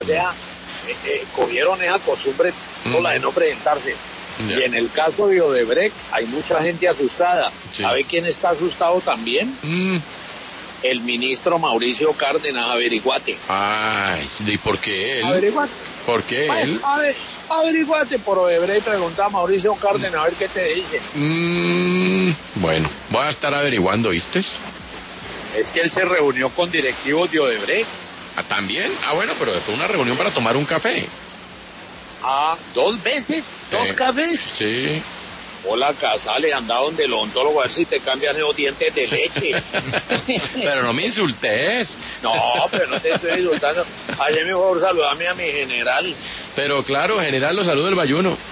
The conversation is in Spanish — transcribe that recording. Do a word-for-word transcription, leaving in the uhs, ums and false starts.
sea, eh, eh, cogieron esa costumbre, no la de no presentarse. Ya. Y en el caso de Odebrecht hay mucha gente asustada. Sí. ¿Sabe quién está asustado también? Mm. El ministro Mauricio Cárdenas, averiguate. Ay, ¿y por qué él? Averiguate. ¿Por qué Ay, él? a ver, averiguate por Odebrecht, pregunta a Mauricio Cárdenas a ver qué te dice. Mm, bueno, voy a estar averiguando, ¿viste? Es que él se reunió con directivos de Odebrecht. Ah, ¿también? Ah, bueno, pero fue una reunión para tomar un café. Ah, dos veces, dos Eh, cafés. Sí. Hola, Casale, anda donde el odontólogo a ver si te cambian esos dientes de leche. Pero no me insultes. No, pero no te estoy insultando. Ayer mejor saludame a mi general. Pero claro, general, lo saludo el bayuno.